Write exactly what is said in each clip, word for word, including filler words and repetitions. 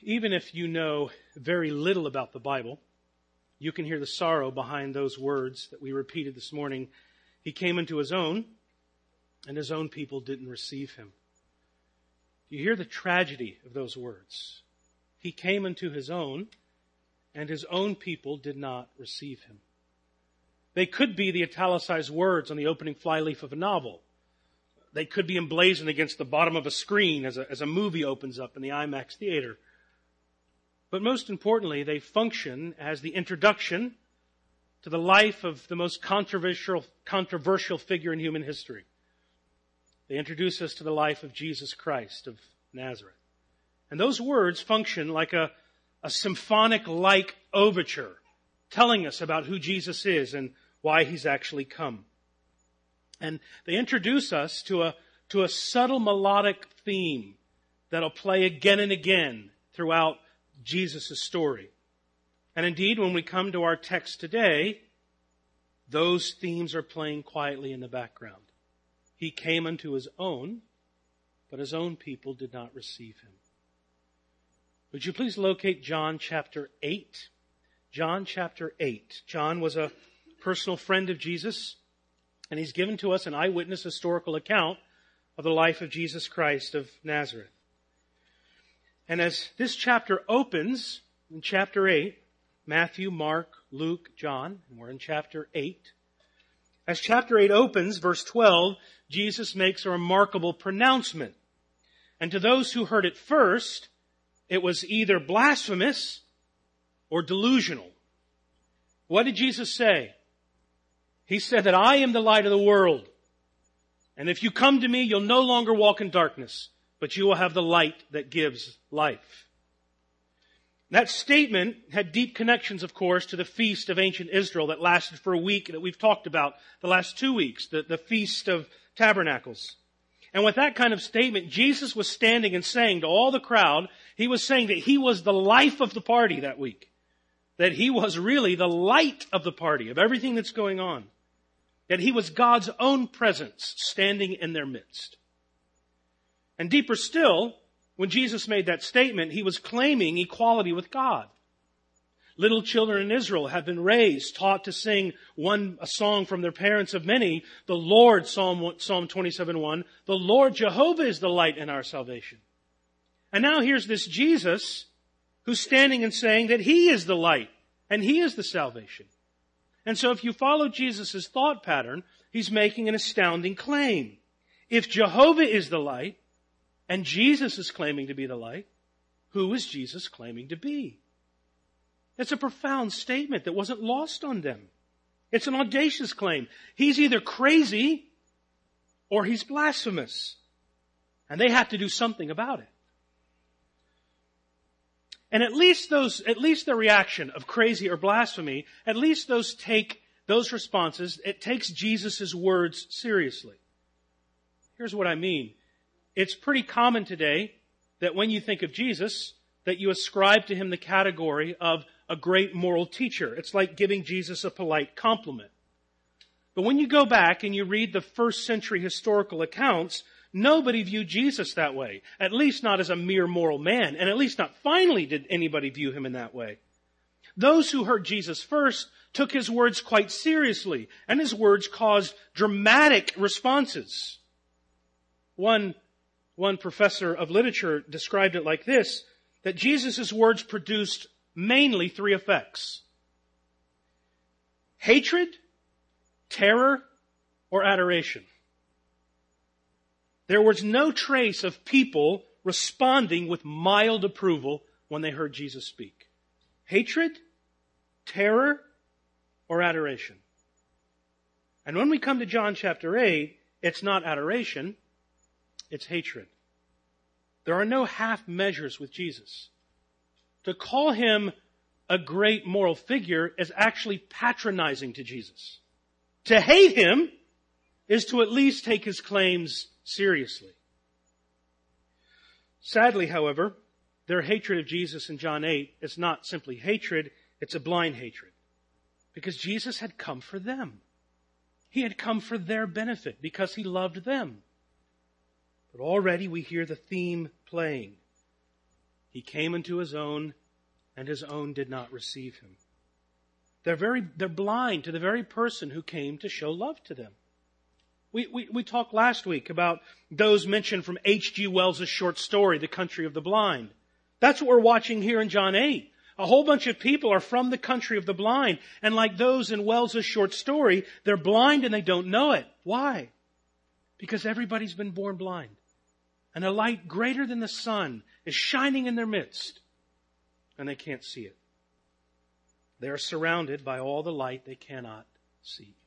Even if you know very little about the Bible, you can hear the sorrow behind those words that we repeated this morning. He came into his own, and his own people didn't receive him. You hear the tragedy of those words. He came into his own, and his own people did not receive him. They could be the italicized words on the opening flyleaf of a novel. They could be emblazoned against the bottom of a screen as a, as a movie opens up in the IMAX theater. But most importantly, they function as the introduction to the life of the most controversial, controversial figure in human history. They introduce us to the life of Jesus Christ of Nazareth. And those words function like a, a symphonic-like overture, telling us about who Jesus is and why he's actually come. And they introduce us to a, to a subtle melodic theme that'll play again and again throughout Jesus' story. And indeed, when we come to our text today, those themes are playing quietly in the background. He came unto his own, but his own people did not receive him. Would you please locate John chapter eight? John chapter eight. John was a personal friend of Jesus, and he's given to us an eyewitness historical account of the life of Jesus Christ of Nazareth. And as this chapter opens, in chapter eight, Matthew, Mark, Luke, John, and we're in chapter eight. As chapter eight opens, verse twelve, Jesus makes a remarkable pronouncement. And to those who heard it first, it was either blasphemous or delusional. What did Jesus say? He said that I am the light of the world. And if you come to me, you'll no longer walk in darkness, but you will have the light that gives life. That statement had deep connections, of course, to the feast of ancient Israel that lasted for a week that we've talked about the last two weeks, the, the Feast of Tabernacles. And with that kind of statement, Jesus was standing and saying to all the crowd, he was saying that he was the life of the party that week. That he was really the light of the party, of everything that's going on. That he was God's own presence standing in their midst. And deeper still, when Jesus made that statement, he was claiming equality with God. Little children in Israel have been raised, taught to sing one a song from their parents of many, the Lord, Psalm, Psalm twenty-seven one, the Lord Jehovah is the light in our salvation. And now here's this Jesus who's standing and saying that he is the light and he is the salvation. And so if you follow Jesus' thought pattern, he's making an astounding claim. If Jehovah is the light, and Jesus is claiming to be the light, who is Jesus claiming to be? It's a profound statement that wasn't lost on them. It's an audacious claim. He's either crazy or he's blasphemous. And they have to do something about it. And at least those, at least the reaction of crazy or blasphemy, at least those take, those responses, it takes Jesus' words seriously. Here's what I mean. It's pretty common today that when you think of Jesus, that you ascribe to him the category of a great moral teacher. It's like giving Jesus a polite compliment. But when you go back and you read the first century historical accounts, nobody viewed Jesus that way. At least not as a mere moral man. And at least not finally did anybody view him in that way. Those who heard Jesus first took his words quite seriously. And his words caused dramatic responses. One One professor of literature described it like this, that Jesus' words produced mainly three effects. Hatred, terror, or adoration. There was no trace of people responding with mild approval when they heard Jesus speak. Hatred, terror, or adoration. And when we come to John chapter eight, it's not adoration, it's hatred. There are no half measures with Jesus. To call him a great moral figure is actually patronizing to Jesus. To hate him is to at least take his claims seriously. Sadly, however, their hatred of Jesus in John eight is not simply hatred, it's a blind hatred. Because Jesus had come for them. He had come for their benefit because he loved them. But already we hear the theme playing. He came into his own, and his own did not receive him. They're very, they're blind to the very person who came to show love to them. We, we, we talked last week about those mentioned from H G Wells' short story, The Country of the Blind. That's what we're watching here in John eight. A whole bunch of people are from the country of the blind. And like those in Wells' short story, they're blind and they don't know it. Why? Because everybody's been born blind. And a light greater than the sun is shining in their midst. And they can't see it. They are surrounded by all the light they cannot see.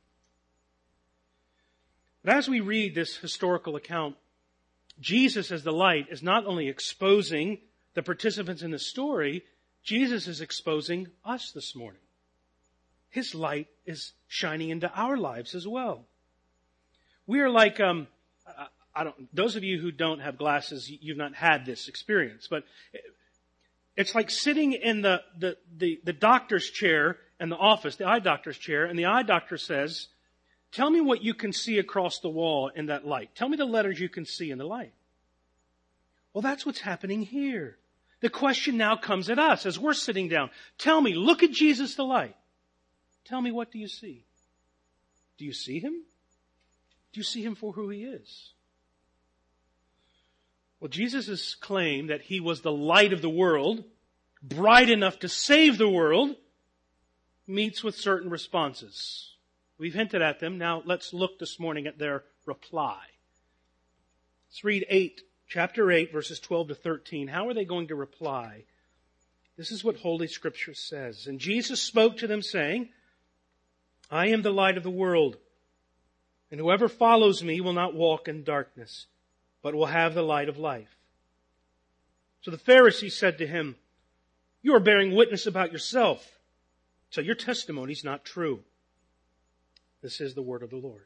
But as we read this historical account, Jesus as the light is not only exposing the participants in the story, Jesus is exposing us this morning. His light is shining into our lives as well. We are like, um, I don't, those of you who don't have glasses, you've not had this experience, but it's like sitting in the, the, the, the doctor's chair in the office, the eye doctor's chair, and the eye doctor says, tell me what you can see across the wall in that light. Tell me the letters you can see in the light. Well, that's what's happening here. The question now comes at us as we're sitting down. Tell me, look at Jesus the light. Tell me, what do you see? Do you see him? Do you see him for who he is? Well, Jesus' claim that he was the light of the world, bright enough to save the world, meets with certain responses. We've hinted at them. Now let's look this morning at their reply. Let's read eight, chapter eight, verses twelve to thirteen. How are they going to reply? This is what Holy Scripture says. And Jesus spoke to them, saying, I am the light of the world, and whoever follows me will not walk in darkness, but will have the light of life. So the Pharisees said to him, you are bearing witness about yourself, so your testimony is not true. This is the word of the Lord.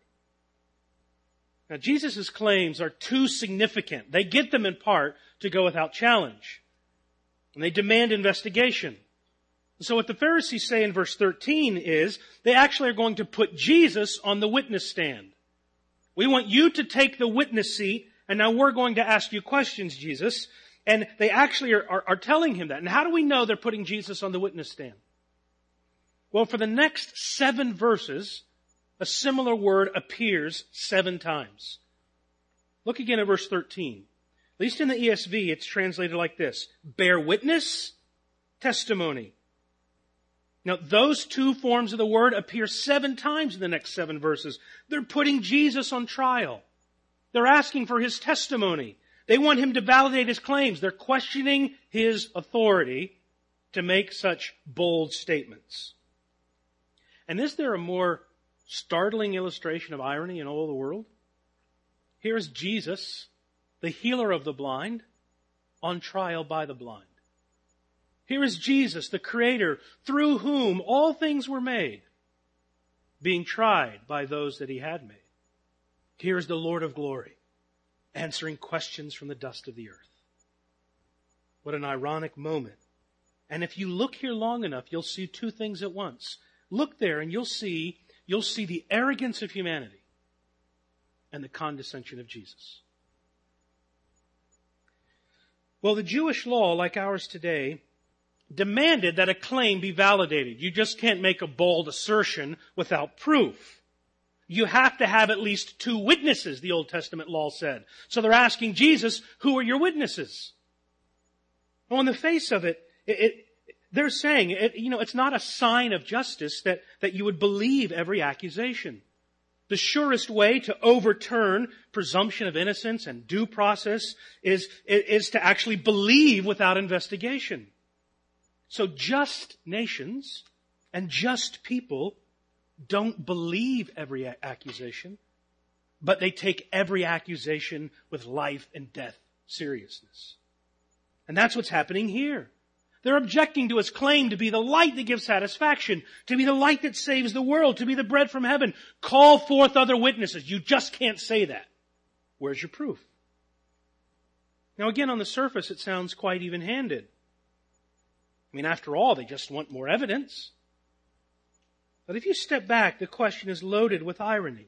Now, Jesus' claims are too significant. They get them in part to go without challenge. And they demand investigation. So what the Pharisees say in verse thirteen is, they actually are going to put Jesus on the witness stand. We want you to take the witness seat, and now we're going to ask you questions, Jesus. And they actually are, are, are telling him that. And how do we know they're putting Jesus on the witness stand? Well, for the next seven verses, a similar word appears seven times. Look again at verse thirteen. At least in the E S V, it's translated like this. Bear witness, testimony. Now, those two forms of the word appear seven times in the next seven verses. They're putting Jesus on trial. They're asking for his testimony. They want him to validate his claims. They're questioning his authority to make such bold statements. And is there a more startling illustration of irony in all the world? Here is Jesus, the healer of the blind, on trial by the blind. Here is Jesus, the Creator, through whom all things were made, being tried by those that he had made. Here is the Lord of glory, answering questions from the dust of the earth. What an ironic moment. And if you look here long enough, you'll see two things at once. Look there and you'll see, you'll see the arrogance of humanity and the condescension of Jesus. Well, the Jewish law, like ours today, demanded that a claim be validated. You just can't make a bold assertion without proof. You have to have at least two witnesses, the Old Testament law said. So they're asking Jesus, who are your witnesses? Well, on the face of it, it, it they're saying, it, you know, it's not a sign of justice that, that you would believe every accusation. The surest way to overturn presumption of innocence and due process is, is to actually believe without investigation. So just nations and just people don't believe every accusation, but they take every accusation with life and death seriousness. And that's what's happening here. They're objecting to his claim to be the light that gives satisfaction, to be the light that saves the world, to be the bread from heaven. Call forth other witnesses. You just can't say that. Where's your proof? Now again, on the surface, it sounds quite even-handed. I mean, after all, they just want more evidence. But if you step back, the question is loaded with irony.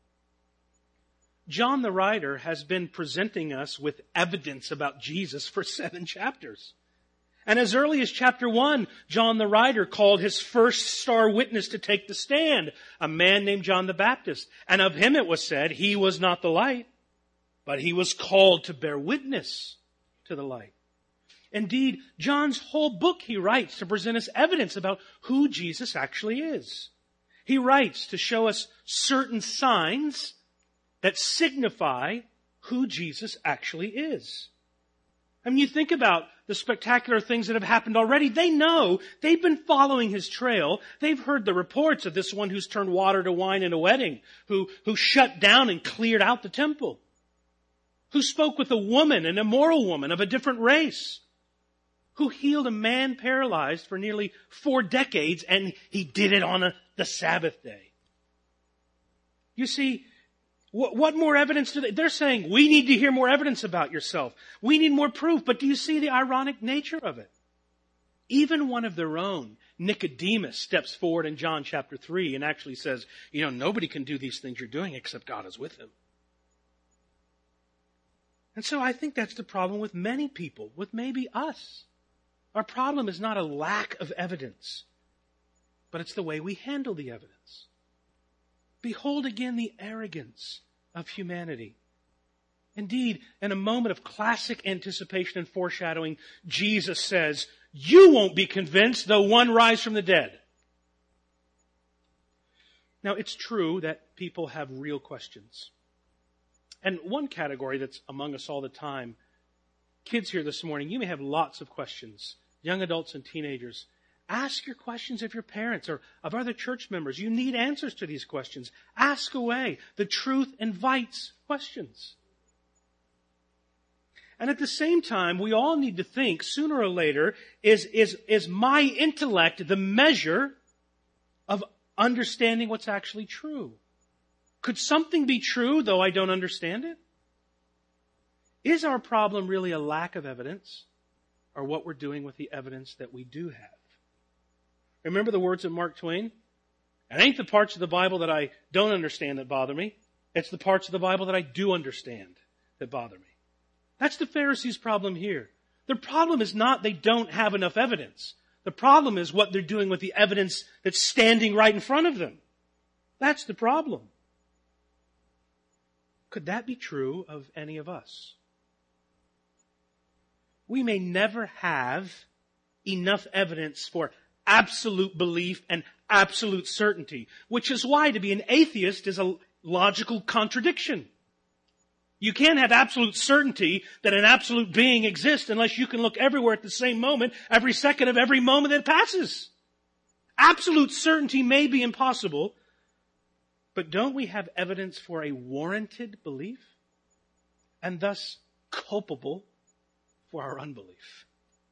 John the writer has been presenting us with evidence about Jesus for seven chapters. And as early as chapter one, John the writer called his first star witness to take the stand, a man named John the Baptist. And of him it was said, he was not the light, but he was called to bear witness to the light. Indeed, John's whole book he writes to present us evidence about who Jesus actually is. He writes to show us certain signs that signify who Jesus actually is. I mean, you think about the spectacular things that have happened already. They know. They've been following his trail. They've heard the reports of this one who's turned water to wine in a wedding, who, who shut down and cleared out the temple, who spoke with a woman, an immoral woman of a different race, who healed a man paralyzed for nearly four decades, and he did it on a, the Sabbath day. You see, what, what more evidence do they... They're saying, we need to hear more evidence about yourself. We need more proof. But do you see the ironic nature of it? Even one of their own, Nicodemus, steps forward in John chapter three and actually says, you know, nobody can do these things you're doing except God is with him. And so I think that's the problem with many people, with maybe us. Our problem is not a lack of evidence, but it's the way we handle the evidence. Behold again the arrogance of humanity. Indeed, in a moment of classic anticipation and foreshadowing, Jesus says, you won't be convinced though one rise from the dead. Now, it's true that people have real questions. And one category that's among us all the time, kids here this morning, you may have lots of questions. Young adults and teenagers, ask your questions of your parents or of other church members. You need answers to these questions. Ask away. The truth invites questions. And at the same time, we all need to think, sooner or later, is, is, is my intellect the measure of understanding what's actually true? Could something be true, though I don't understand it? Is our problem really a lack of evidence, or what we're doing with the evidence that we do have? Remember the words of Mark Twain? It ain't the parts of the Bible that I don't understand that bother me. It's the parts of the Bible that I do understand that bother me. That's the Pharisees' problem here. Their problem is not they don't have enough evidence. The problem is what they're doing with the evidence that's standing right in front of them. That's the problem. Could that be true of any of us? We may never have enough evidence for absolute belief and absolute certainty, which is why to be an atheist is a logical contradiction. You can't have absolute certainty that an absolute being exists unless you can look everywhere at the same moment, every second of every moment that passes. Absolute certainty may be impossible, but don't we have evidence for a warranted belief and thus culpable for our unbelief?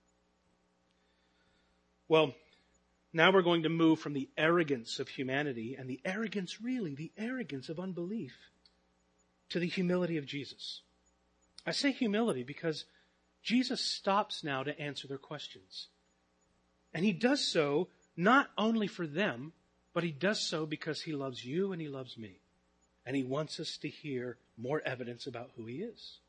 Well, now we're going to move from the arrogance of humanity and the arrogance, really, the arrogance of unbelief to the humility of Jesus. I say humility because Jesus stops now to answer their questions. And he does so not only for them, but he does so because he loves you and he loves me. And he wants us to hear more evidence about who he is.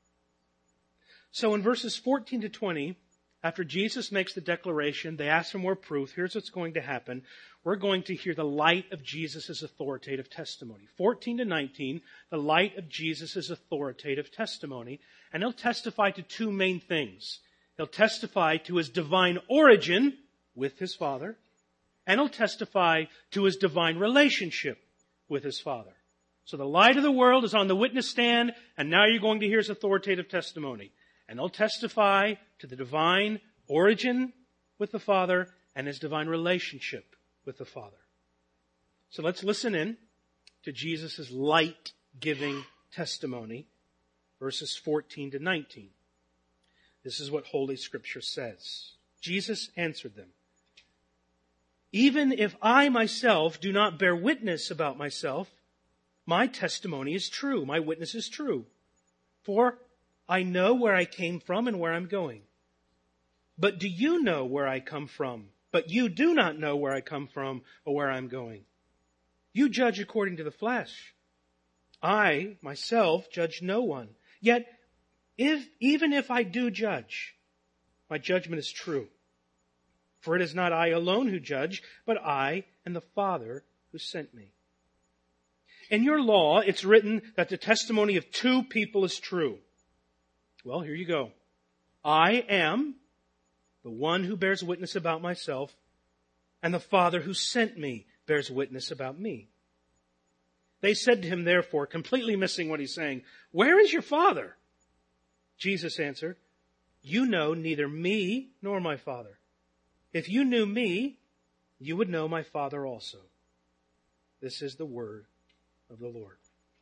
So in verses fourteen to twenty, after Jesus makes the declaration, they ask for more proof. Here's what's going to happen. We're going to hear the light of Jesus' authoritative testimony. fourteen to nineteen, the light of Jesus' authoritative testimony. And he'll testify to two main things. He'll testify to his divine origin with his Father, and he'll testify to his divine relationship with his Father. So the light of the world is on the witness stand, and now you're going to hear his authoritative testimony. And he'll testify to the divine origin with the Father and his divine relationship with the Father. So let's listen in to Jesus' light-giving testimony, verses fourteen to nineteen. This is what Holy Scripture says. Jesus answered them, "Even if I myself do not bear witness about myself, my testimony is true, my witness is true. For I know where I came from and where I'm going. But do you know where I come from? But you do not know where I come from or where I'm going. You judge according to the flesh. I, myself, judge no one. Yet, if, even if I do judge, My judgment is true. For it is not I alone who judge, but I and the Father who sent me. In your law, it's written that the testimony of two people is true. Well, here you go. I am the one who bears witness about myself, and the Father who sent me bears witness about me. They said to him, therefore, completely missing what he's saying, where is your Father? Jesus answered, you know neither me nor my Father. If you knew me, you would know my Father also. This is the word of the Lord.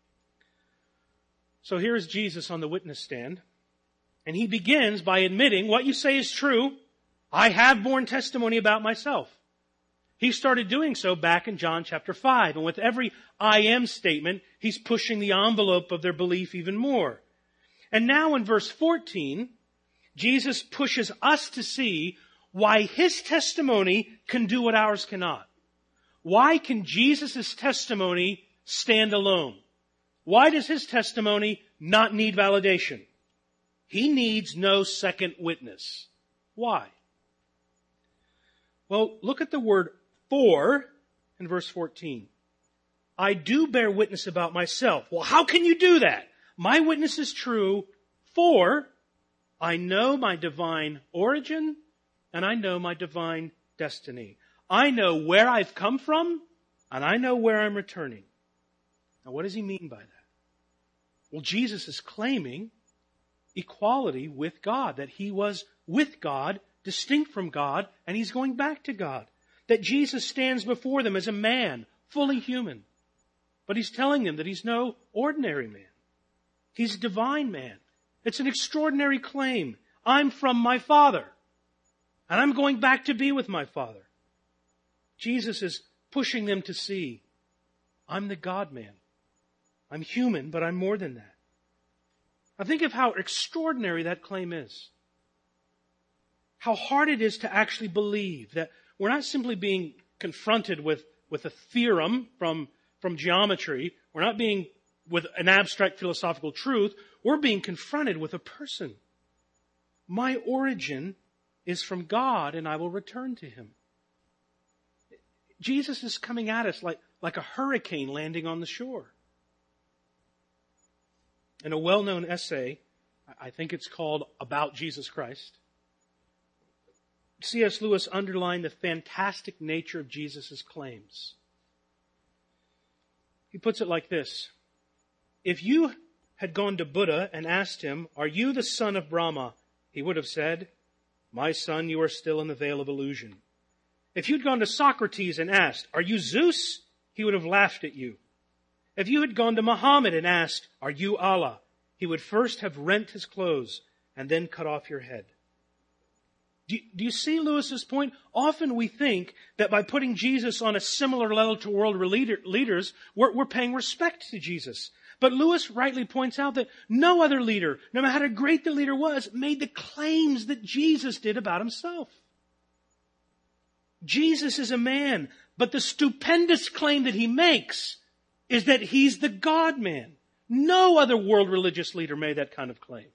So here is Jesus on the witness stand, and he begins by admitting what you say is true. I have borne testimony about myself. He started doing so back in John chapter five, and with every I am statement, he's pushing the envelope of their belief even more. And now in verse fourteen, Jesus pushes us to see why his testimony can do what ours cannot. Why can Jesus' testimony stand alone? Why does his testimony not need validation? He needs no second witness. Why? Well, look at the word for in verse fourteen. I do bear witness about myself. Well, how can you do that? My witness is true, for I know my divine origin and I know my divine destiny. I know where I've come from and I know where I'm returning. Now, what does he mean by that? Well, Jesus is claiming equality with God, that he was with God, distinct from God, and he's going back to God. That Jesus stands before them as a man, fully human. But he's telling them that he's no ordinary man. He's a divine man. It's an extraordinary claim. I'm from my Father, and I'm going back to be with my Father. Jesus is pushing them to see, I'm the God-man. I'm human, but I'm more than that. Now think of how extraordinary that claim is. How hard it is to actually believe that we're not simply being confronted with, with a theorem from, from geometry. We're not being with an abstract philosophical truth. We're being confronted with a person. My origin is from God, and I will return to him. Jesus is coming at us like, like a hurricane landing on the shore. In a well-known essay, I think it's called About Jesus Christ, C S Lewis underlined the fantastic nature of Jesus' claims. He puts it like this. If you had gone to Buddha and asked him, are you the son of Brahma? He would have said, my son, you are still in the veil of illusion. If you'd gone to Socrates and asked, are you Zeus? He would have laughed at you. If you had gone to Muhammad and asked, are you Allah? He would first have rent his clothes and then cut off your head. Do you, do you see Lewis's point? Often we think that by putting Jesus on a similar level to world leader, leaders, we're, we're paying respect to Jesus. But Lewis rightly points out that no other leader, no matter how great the leader was, made the claims that Jesus did about himself. Jesus is a man, but the stupendous claim that he makes is that he's the God-man. No other world religious leader made that kind of claim.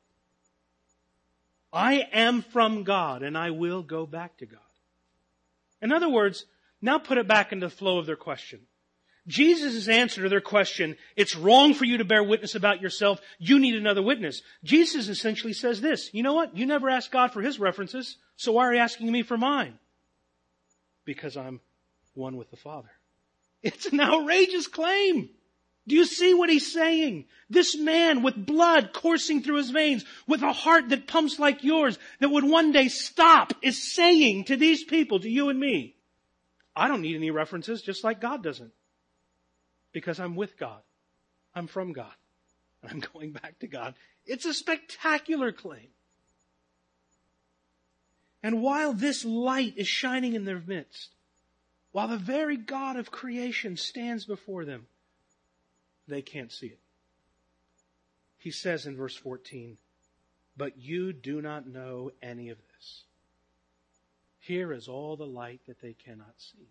I am from God, and I will go back to God. In other words, now put it back into the flow of their question. Jesus' answer to their question, it's wrong for you to bear witness about yourself, you need another witness. Jesus essentially says this, you know what? You never asked God for his references, so why are you asking me for mine? Because I'm one with the Father. It's an outrageous claim. Do you see what he's saying? This man with blood coursing through his veins, with a heart that pumps like yours, that would one day stop, is saying to these people, to you and me, I don't need any references, just like God doesn't. Because I'm with God. I'm from God. I'm going back to God. It's a spectacular claim. And while this light is shining in their midst, while the very God of creation stands before them, they can't see it. He says in verse fourteen, but you do not know any of this. Here is all the light that they cannot see.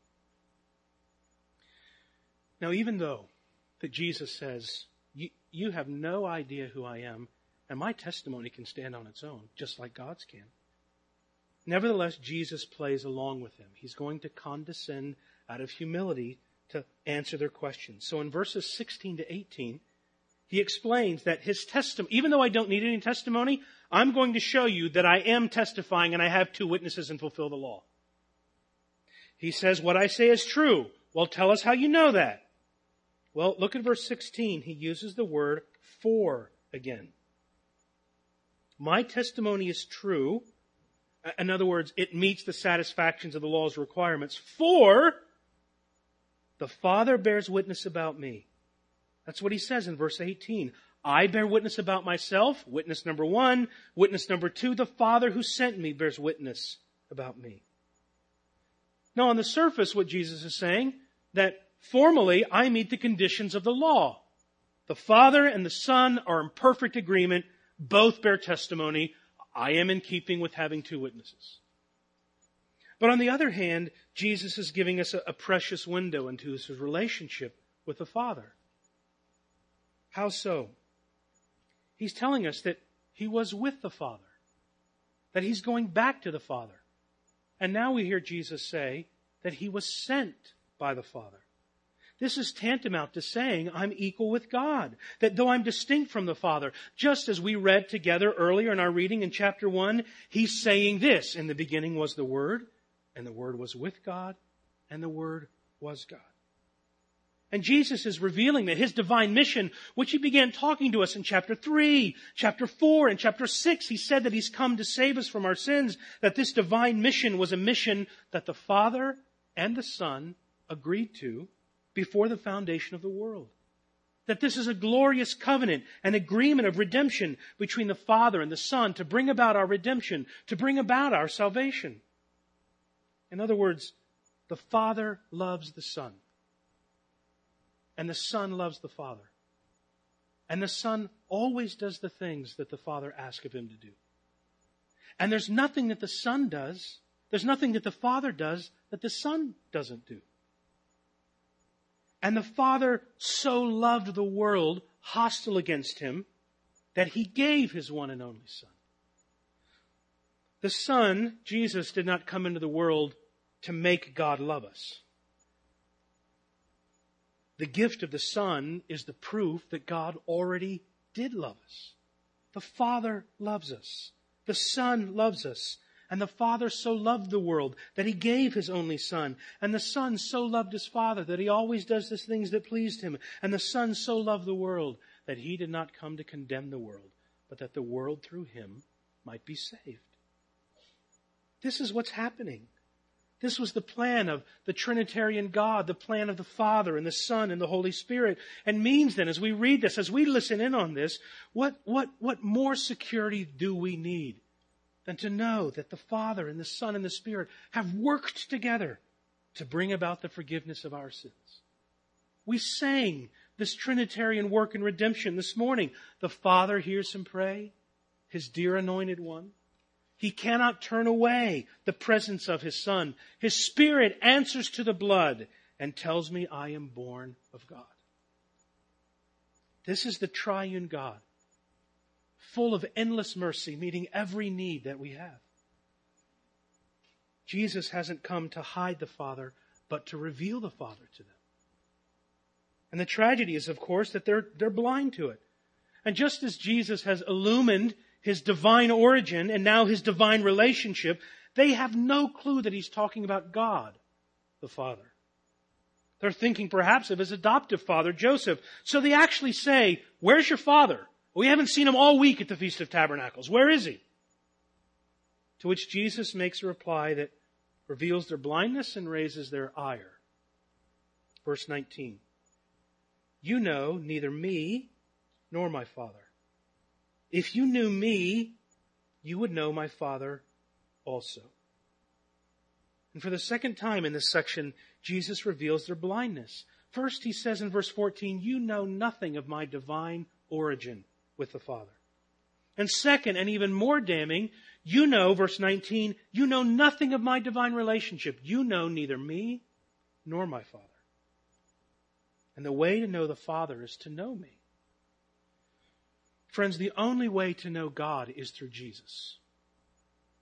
Now, even though that Jesus says, you, you have no idea who I am, and my testimony can stand on its own, just like God's can. Nevertheless, Jesus plays along with them. He's going to condescend out of humility to answer their questions. So in verses sixteen to eighteen, he explains that his testimony, even though I don't need any testimony, I'm going to show you that I am testifying and I have two witnesses and fulfill the law. He says, what I say is true. Well, tell us how you know that. Well, look at verse sixteen. He uses the word for again. My testimony is true. In other words, it meets the satisfactions of the law's requirements. For the Father bears witness about me. That's what he says in verse eighteen. I bear witness about myself. Witness number one. Witness number two, the Father who sent me bears witness about me. Now, on the surface, what Jesus is saying, that formally I meet the conditions of the law. The Father and the Son are in perfect agreement. Both bear testimony. I am in keeping with having two witnesses. But on the other hand, Jesus is giving us a, a precious window into his relationship with the Father. How so? He's telling us that he was with the Father, that he's going back to the Father. And now we hear Jesus say that he was sent by the Father. This is tantamount to saying I'm equal with God, that though I'm distinct from the Father, just as we read together earlier in our reading in chapter one, he's saying this, in the beginning was the Word, and the Word was with God, and the Word was God. And Jesus is revealing that his divine mission, which he began talking to us in chapter three, chapter four, and chapter six, he said that he's come to save us from our sins, that this divine mission was a mission that the Father and the Son agreed to before the foundation of the world. That this is a glorious covenant, an agreement of redemption between the Father and the Son to bring about our redemption, to bring about our salvation. In other words, the Father loves the Son. And the Son loves the Father. And the Son always does the things that the Father asks of him to do. And there's nothing that the Son does, there's nothing that the Father does that the Son doesn't do. And the Father so loved the world, hostile against him, that he gave his one and only Son. The Son, Jesus, did not come into the world to make God love us. The gift of the Son is the proof that God already did love us. The Father loves us. The Son loves us. And the Father so loved the world that he gave his only Son. And the Son so loved his Father that he always does the things that pleased him. And the Son so loved the world that he did not come to condemn the world, but that the world through him might be saved. This is what's happening. This was the plan of the Trinitarian God, the plan of the Father and the Son and the Holy Spirit. And means then, as we read this, as we listen in on this, what, what, what more security do we need than to know that the Father and the Son and the Spirit have worked together to bring about the forgiveness of our sins? We sang this Trinitarian work in redemption this morning. The Father hears him pray, his dear anointed one. He cannot turn away the presence of his Son. His Spirit answers to the blood and tells me I am born of God. This is the triune God, full of endless mercy, meeting every need that we have. Jesus hasn't come to hide the Father, but to reveal the Father to them. And the tragedy is, of course, that they're, they're blind to it. And just as Jesus has illumined his divine origin and now his divine relationship, they have no clue that he's talking about God, the Father. They're thinking perhaps of his adoptive father, Joseph. So they actually say, where's your father? We haven't seen him all week at the Feast of Tabernacles. Where is he? To which Jesus makes a reply that reveals their blindness and raises their ire. Verse nineteen. You know neither me nor my Father. If you knew me, you would know my Father also. And for the second time in this section, Jesus reveals their blindness. First, he says in verse fourteen, you know nothing of my divine origin with the Father. And second, and even more damning, you know, verse nineteen, you know nothing of my divine relationship. You know neither me nor my Father. And the way to know the Father is to know me. Friends, the only way to know God is through Jesus.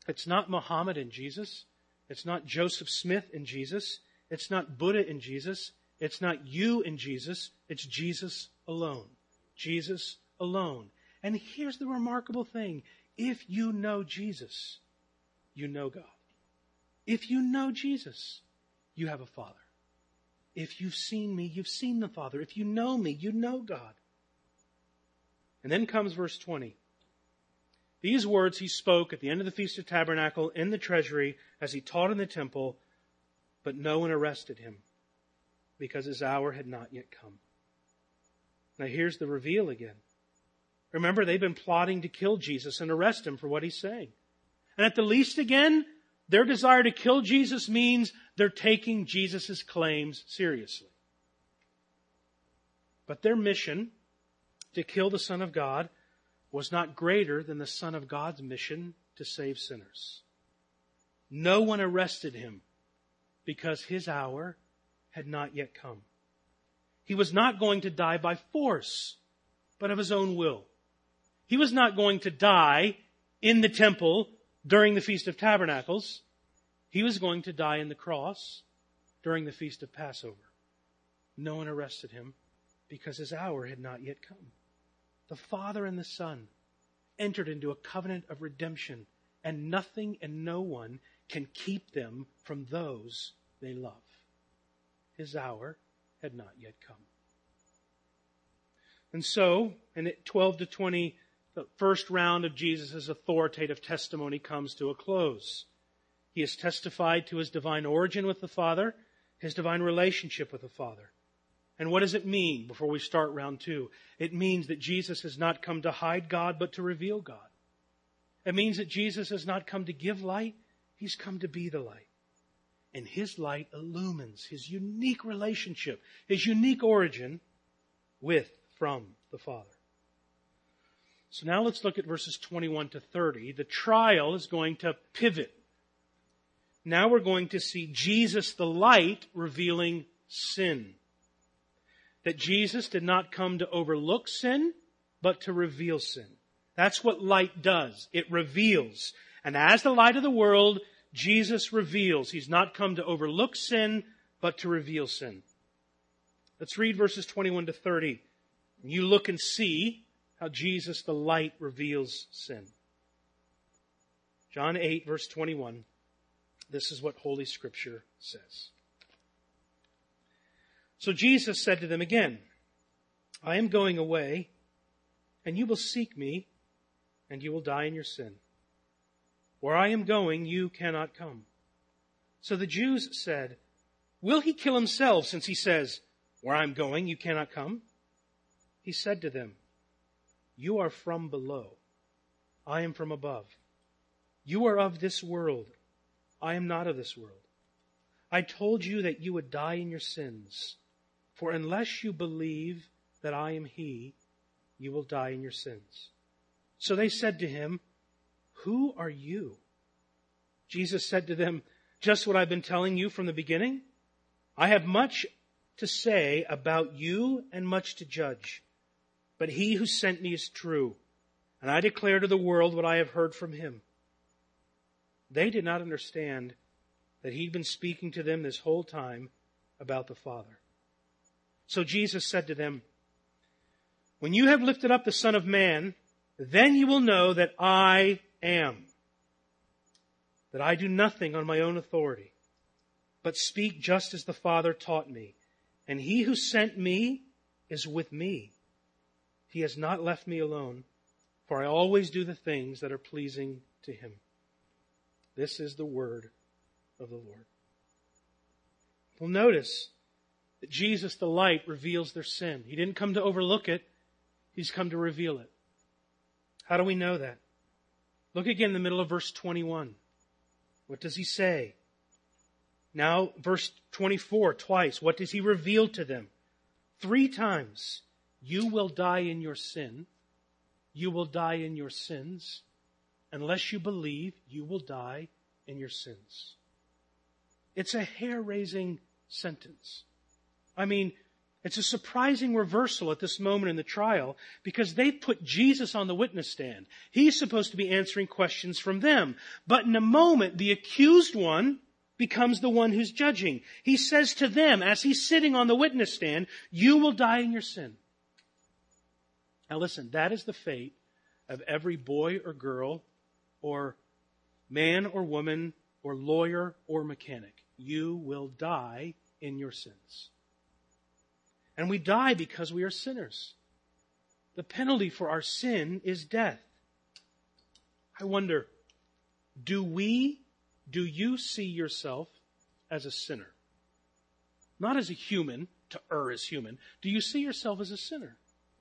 It's not Muhammad and Jesus. It's not Joseph Smith and Jesus. It's not Buddha and Jesus. It's not you and Jesus. It's Jesus alone. Jesus alone. And here's the remarkable thing. If you know Jesus, you know God. If you know Jesus, you have a Father. If you've seen me, you've seen the Father. If you know me, you know God. And then comes verse twenty. These words he spoke at the end of the Feast of Tabernacle in the treasury as he taught in the temple, but no one arrested him because his hour had not yet come. Now here's the reveal again. Remember, they've been plotting to kill Jesus and arrest him for what he's saying. And at the least again, their desire to kill Jesus means they're taking Jesus' claims seriously. But their mission to kill the Son of God was not greater than the Son of God's mission to save sinners. No one arrested him because his hour had not yet come. He was not going to die by force, but of his own will. He was not going to die in the temple during the Feast of Tabernacles. He was going to die in the cross during the Feast of Passover. No one arrested him because his hour had not yet come. The Father and the Son entered into a covenant of redemption, and nothing and no one can keep them from those they love. His hour had not yet come. And so, in twelve to twenty, the first round of Jesus' authoritative testimony comes to a close. He has testified to his divine origin with the Father, his divine relationship with the Father. And what does it mean before we start round two? It means that Jesus has not come to hide God, but to reveal God. It means that Jesus has not come to give light. He's come to be the light. And his light illumines his unique relationship, his unique origin with, from the Father. So now let's look at verses twenty-one to thirty. The trial is going to pivot. Now we're going to see Jesus the light revealing sin. That Jesus did not come to overlook sin, but to reveal sin. That's what light does. It reveals. And as the light of the world, Jesus reveals. He's not come to overlook sin, but to reveal sin. Let's read verses twenty-one to thirty. You look and see how Jesus the light reveals sin. John eight, verse twenty-one. This is what Holy Scripture says. So Jesus said to them again, I am going away, and you will seek me, and you will die in your sin. Where I am going, you cannot come. So the Jews said, will he kill himself, since he says, where I am going, you cannot come? He said to them, you are from below. I am from above. You are of this world. I am not of this world. I told you that you would die in your sins. For unless you believe that I am he, you will die in your sins. So they said to him, who are you? Jesus said to them, just what I've been telling you from the beginning. I have much to say about you and much to judge. But he who sent me is true, and I declare to the world what I have heard from him. They did not understand that he'd been speaking to them this whole time about the Father. So Jesus said to them, when you have lifted up the Son of Man, then you will know that I am, that I do nothing on my own authority, but speak just as the Father taught me. And he who sent me is with me. He has not left me alone, for I always do the things that are pleasing to him. This is the word of the Lord. Well, notice that Jesus, the light, reveals their sin. He didn't come to overlook it. He's come to reveal it. How do we know that? Look again in the middle of verse twenty-one. What does he say? Now, verse twenty-four, twice. What does he reveal to them? Three times. You will die in your sin. You will die in your sins. Unless you believe, you will die in your sins. It's a hair-raising sentence. I mean, It's a surprising reversal at this moment in the trial because they've put Jesus on the witness stand. He's supposed to be answering questions from them. But in a moment, the accused one becomes the one who's judging. He says to them, as he's sitting on the witness stand, you will die in your sin. Now listen, that is the fate of every boy or girl or man or woman or lawyer or mechanic. You will die in your sins. And we die because we are sinners. The penalty for our sin is death. I wonder, do we, do you see yourself as a sinner? Not as a human, to err as human. Do you see yourself as a sinner?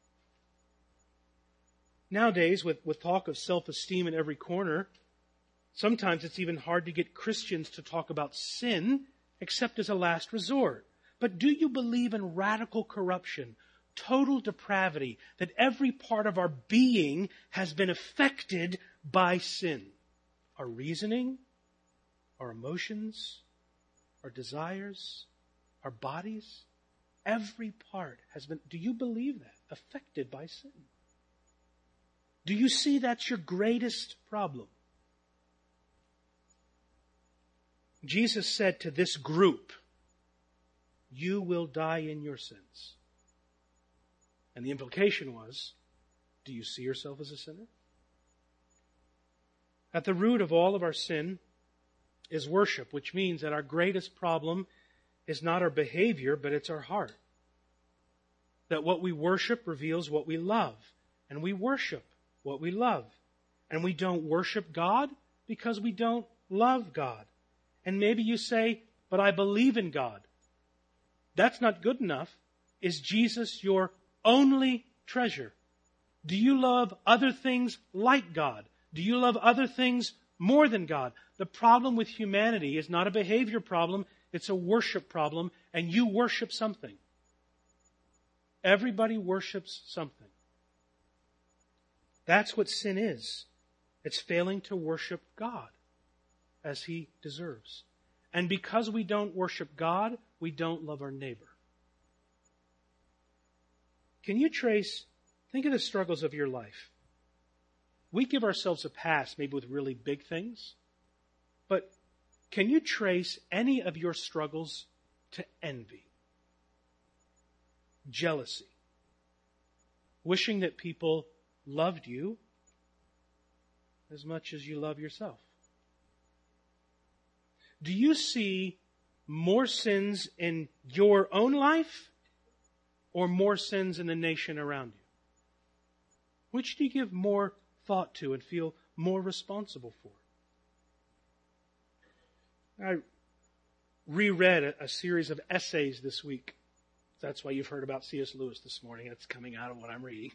Nowadays, with, with talk of self-esteem in every corner, sometimes it's even hard to get Christians to talk about sin except as a last resort. But do you believe in radical corruption, total depravity, that every part of our being has been affected by sin? Our reasoning, our emotions, our desires, our bodies, every part has been, do you believe that? Affected by sin. Do you see that's your greatest problem? Jesus said to this group, you will die in your sins. And the implication was, do you see yourself as a sinner? At the root of all of our sin is worship, which means that our greatest problem is not our behavior, but it's our heart. That what we worship reveals what we love, and we worship what we love. And we don't worship God because we don't love God. And maybe you say, but I believe in God. That's not good enough. Is Jesus your only treasure? Do you love other things like God? Do you love other things more than God? The problem with humanity is not a behavior problem, it's a worship problem, and you worship something. Everybody worships something. That's what sin is. It's failing to worship God as He deserves. And because we don't worship God, we don't love our neighbor. Can you trace, think of the struggles of your life. We give ourselves a pass maybe with really big things, but can you trace any of your struggles to envy, jealousy, wishing that people loved you as much as you love yourself? Do you see more sins in your own life or more sins in the nation around you? Which do you give more thought to and feel more responsible for? I reread a, a series of essays this week. That's why you've heard about C S Lewis this morning. It's coming out of what I'm reading.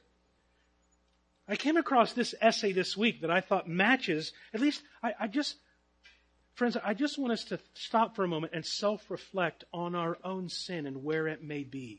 I came across this essay this week that I thought matches, at least I, I just, friends, I just want us to stop for a moment and self-reflect on our own sin and where it may be.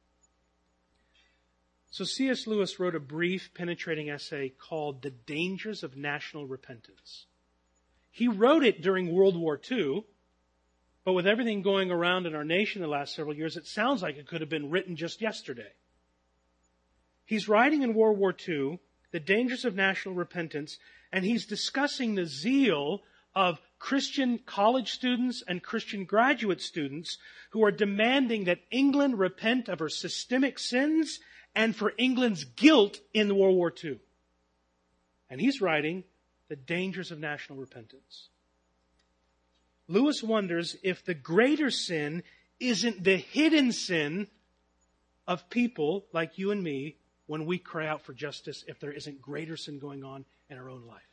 So C S Lewis wrote a brief, penetrating essay called The Dangers of National Repentance. He wrote it during World War Two, but with everything going around in our nation the last several years, it sounds like it could have been written just yesterday. He's writing in World War Two, The Dangers of National Repentance, and he's discussing the zeal of Christian college students and Christian graduate students who are demanding that England repent of her systemic sins and for England's guilt in World War Two. And he's writing The Dangers of National Repentance. Lewis wonders if the greater sin isn't the hidden sin of people like you and me when we cry out for justice, if there isn't greater sin going on in our own life.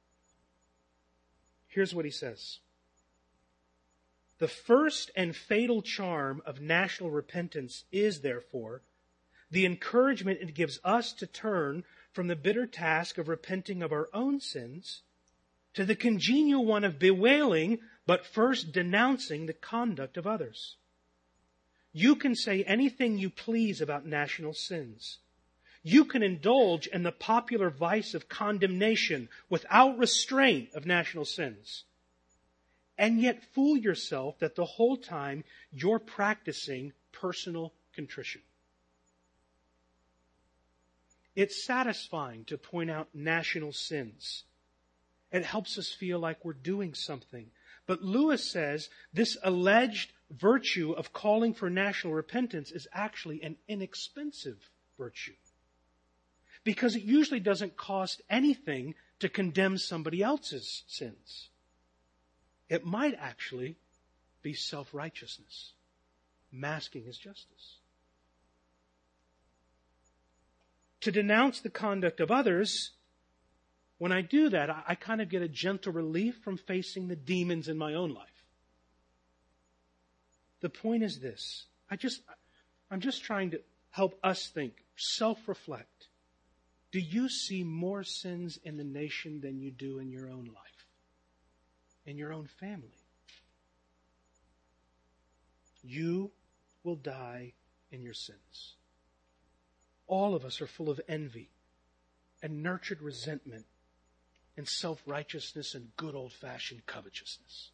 Here's what he says. The first and fatal charm of national repentance is, therefore, the encouragement it gives us to turn from the bitter task of repenting of our own sins to the congenial one of bewailing, but first denouncing the conduct of others. You can say anything you please about national sins. You can indulge in the popular vice of condemnation without restraint of national sins, and yet fool yourself that the whole time you're practicing personal contrition. It's satisfying to point out national sins. It helps us feel like we're doing something. But Lewis says this alleged virtue of calling for national repentance is actually an inexpensive virtue. Because it usually doesn't cost anything to condemn somebody else's sins. It might actually be self-righteousness, masking his justice. To denounce the conduct of others, when I do that, I, I kind of get a gentle relief from facing the demons in my own life. The point is this. I just, I'm just trying to help us think, self-reflect. Do you see more sins in the nation than you do in your own life? In your own family? You will die in your sins. All of us are full of envy and nurtured resentment and self-righteousness and good old-fashioned covetousness.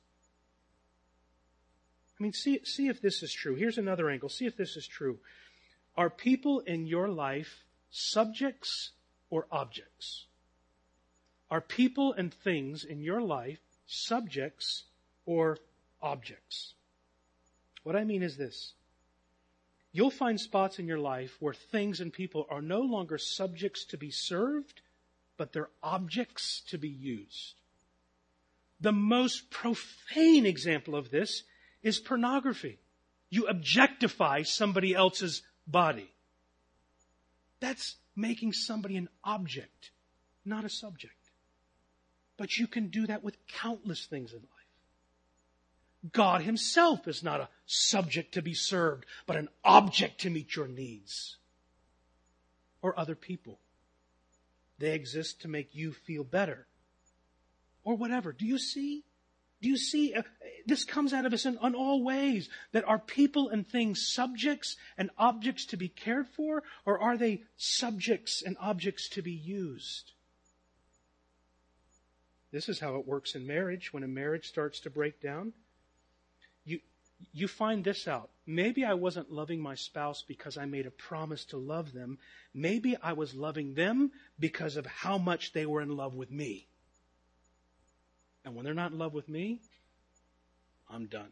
I mean, see, see if this is true. Here's another angle. See if this is true. Are people in your life subjects or objects? Are people and things in your life subjects or objects? What I mean is this. You'll find spots in your life where things and people are no longer subjects to be served, but they're objects to be used. The most profane example of this is pornography. You objectify somebody else's body. That's making somebody an object, not a subject. But you can do that with countless things in life. God himself is not a subject to be served, but an object to meet your needs. Or other people. They exist to make you feel better. Or whatever. Do you see? Do you see? Uh, this comes out of us in, in all ways. That are people and things subjects and objects to be cared for? Or are they subjects and objects to be used? This is how it works in marriage. When a marriage starts to break down, you, you find this out. Maybe I wasn't loving my spouse because I made a promise to love them. Maybe I was loving them because of how much they were in love with me. And when they're not in love with me, I'm done.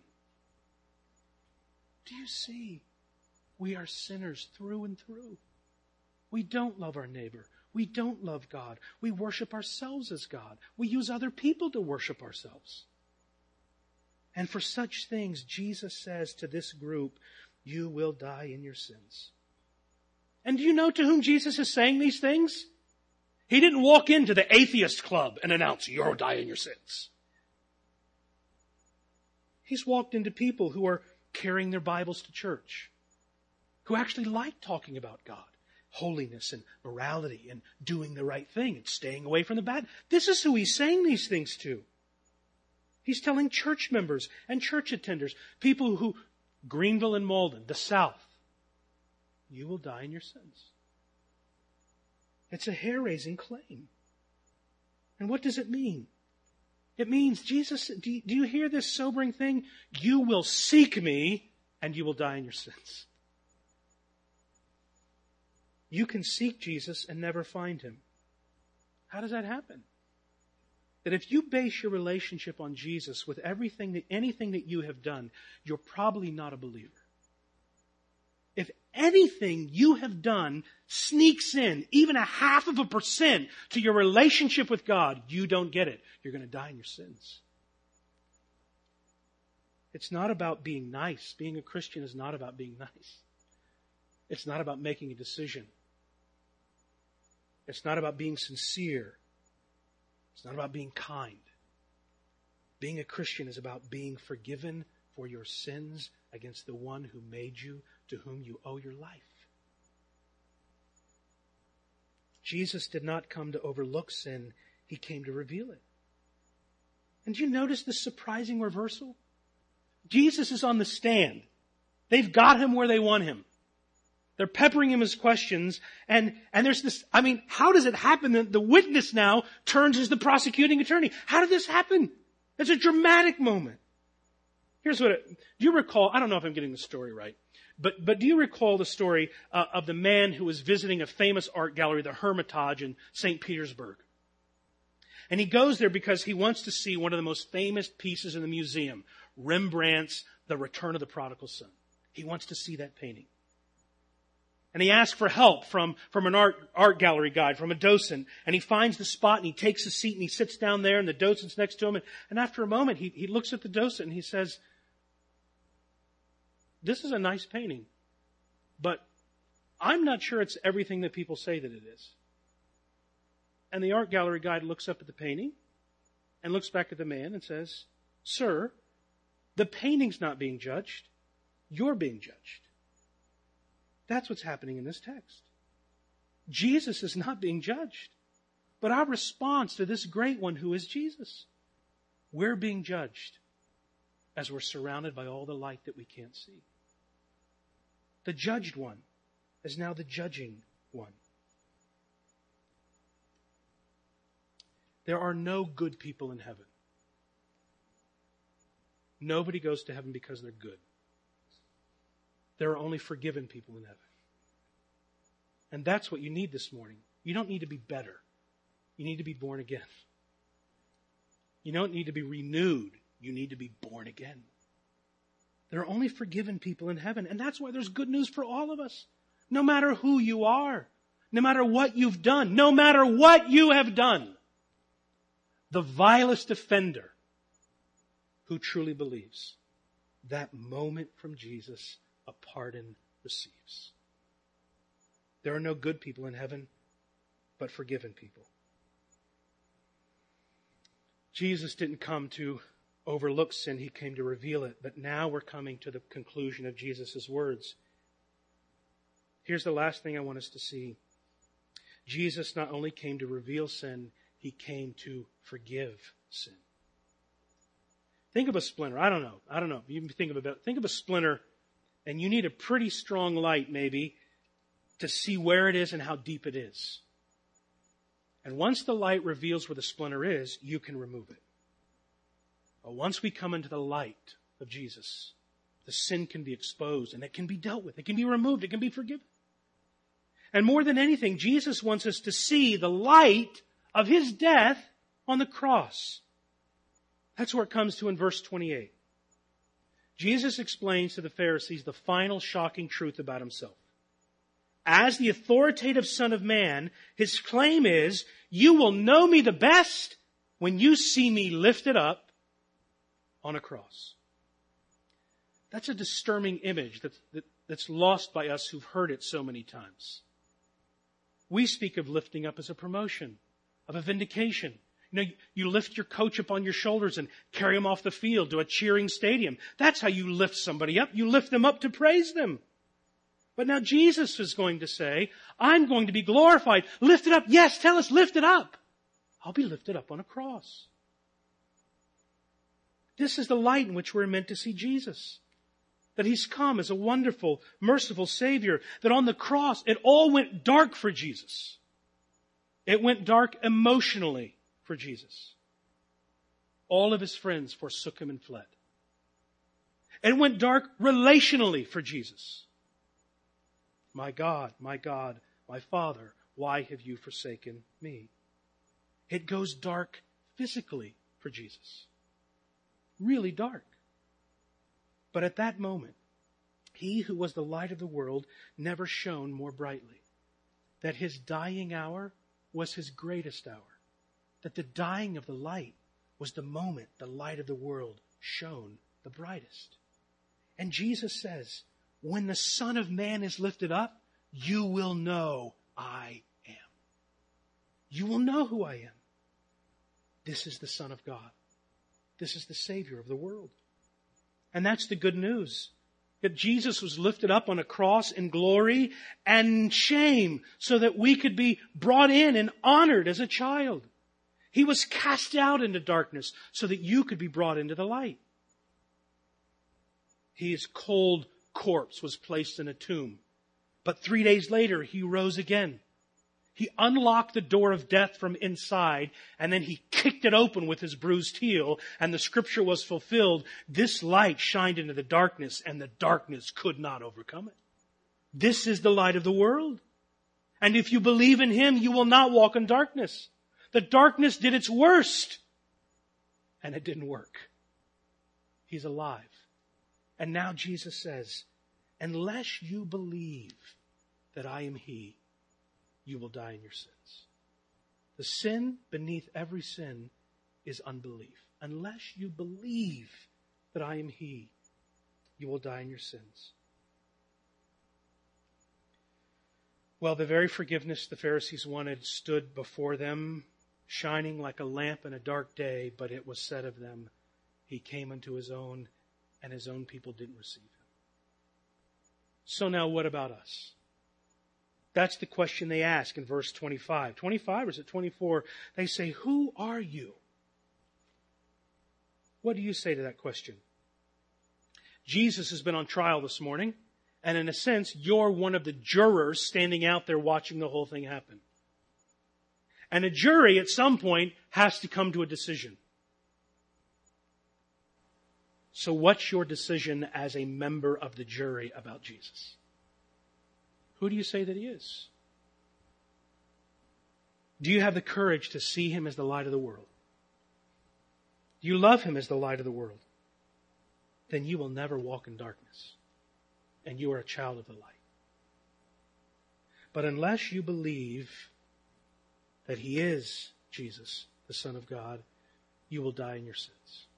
Do you see? We are sinners through and through. We don't love our neighbor. We don't love God. We worship ourselves as God. We use other people to worship ourselves. And for such things, Jesus says to this group, you will die in your sins. And do you know to whom Jesus is saying these things? He didn't walk into the atheist club and announce, you'll die in your sins. He's walked into people who are carrying their Bibles to church, who actually like talking about God, holiness and morality and doing the right thing and staying away from the bad. This is who he's saying these things to. He's telling church members and church attenders, people who, Greenville and Malden, the South, you will die in your sins. It's a hair-raising claim. And what does it mean? It means, Jesus, do you, do you hear this sobering thing? You will seek me and you will die in your sins. You can seek Jesus and never find him. How does that happen? That if you base your relationship on Jesus with everything that, anything that you have done, you're probably not a believer. If anything you have done sneaks in even a half of a percent to your relationship with God, you don't get it. You're going to die in your sins. It's not about being nice. Being a Christian is not about being nice. It's not about making a decision. It's not about being sincere. It's not about being kind. Being a Christian is about being forgiven for your sins against the one who made you, to whom you owe your life. Jesus did not come to overlook sin. He came to reveal it. And do you notice the surprising reversal? Jesus is on the stand. They've got him where they want him. They're peppering him with questions. And, and there's this, I mean, how does it happen that the witness now turns as the prosecuting attorney? How did this happen? It's a dramatic moment. Here's what it, do you recall, I don't know if I'm getting the story right, but, but do you recall the story uh, of the man who was visiting a famous art gallery, the Hermitage in Saint Petersburg? And he goes there because he wants to see one of the most famous pieces in the museum, Rembrandt's The Return of the Prodigal Son. He wants to see that painting. And he asks for help from, from an art, art gallery guide, from a docent. And he finds the spot and he takes a seat and he sits down there and the docent's next to him. And, and after a moment, he, he looks at the docent and he says, "This is a nice painting, but I'm not sure it's everything that people say that it is." And the art gallery guide looks up at the painting and looks back at the man and says, "Sir, the painting's not being judged. You're being judged." That's what's happening in this text. Jesus is not being judged, but our response to this great one who is Jesus, we're being judged as we're surrounded by all the light that we can't see. The judged one is now the judging one. There are no good people in heaven. Nobody goes to heaven because they're good. There are only forgiven people in heaven. And that's what you need this morning. You don't need to be better. You need to be born again. You don't need to be renewed. You need to be born again. There are only forgiven people in heaven. And that's why there's good news for all of us. No matter who you are, no matter what you've done, no matter what you have done, the vilest offender who truly believes, that moment from Jesus, a pardon receives. There are no good people in heaven, but forgiven people. Jesus didn't come to overlook sin, He came to reveal it. But now we're coming to the conclusion of Jesus' words. Here's the last thing I want us to see. Jesus not only came to reveal sin, He came to forgive sin. Think of a splinter. I don't know. I don't know. You think of a, think of a splinter, and you need a pretty strong light, maybe, to see where it is and how deep it is. And once the light reveals where the splinter is, you can remove it. But once we come into the light of Jesus, the sin can be exposed and it can be dealt with. It can be removed. It can be forgiven. And more than anything, Jesus wants us to see the light of His death on the cross. That's where it comes to in verse twenty-eight. Jesus explains to the Pharisees the final shocking truth about Himself. As the authoritative Son of Man, His claim is, you will know me the best when you see me lifted up on a cross. That's a disturbing image that's, that, that's lost by us who've heard it so many times. We speak of lifting up as a promotion, of a vindication. You know, you lift your coach up on your shoulders and carry him off the field to a cheering stadium. That's how you lift somebody up. You lift them up to praise them. But now Jesus is going to say, I'm going to be glorified. Lifted up. Yes, tell us, lifted up. I'll be lifted up on a cross. This is the light in which we're meant to see Jesus. That He's come as a wonderful, merciful Savior. That on the cross, it all went dark for Jesus. It went dark emotionally for Jesus. All of His friends forsook Him and fled. It went dark relationally for Jesus. My God, my God, my Father, why have you forsaken me? It goes dark physically for Jesus. Really dark. But at that moment, He who was the light of the world never shone more brightly. That His dying hour was His greatest hour. That the dying of the light was the moment the light of the world shone the brightest. And Jesus says, when the Son of Man is lifted up, you will know I am. You will know who I am. This is the Son of God. This is the Savior of the world. And that's the good news. That Jesus was lifted up on a cross in glory and shame so that we could be brought in and honored as a child. He was cast out into darkness so that you could be brought into the light. His cold corpse was placed in a tomb. But three days later, He rose again. He unlocked the door of death from inside, and then he kicked it open with his bruised heel, and the scripture was fulfilled. This light shined into the darkness, and the darkness could not overcome it. This is the light of the world. And if you believe in him, you will not walk in darkness. The darkness did its worst, and it didn't work. He's alive. And now Jesus says, unless you believe that I am he, you will die in your sins. The sin beneath every sin is unbelief. Unless you believe that I am he, you will die in your sins. Well, the very forgiveness the Pharisees wanted stood before them, shining like a lamp in a dark day, but it was said of them, he came unto his own, and his own people didn't receive him. So now what about us? That's the question they ask in verse twenty-five. twenty-five or is it twenty-four? They say, who are you? What do you say to that question? Jesus has been on trial this morning. And in a sense, you're one of the jurors standing out there watching the whole thing happen. And a jury at some point has to come to a decision. So what's your decision as a member of the jury about Jesus? Who do you say that he is? Do you have the courage to see him as the light of the world? Do you love him as the light of the world? Then you will never walk in darkness. And you are a child of the light. But unless you believe that he is Jesus, the Son of God, you will die in your sins.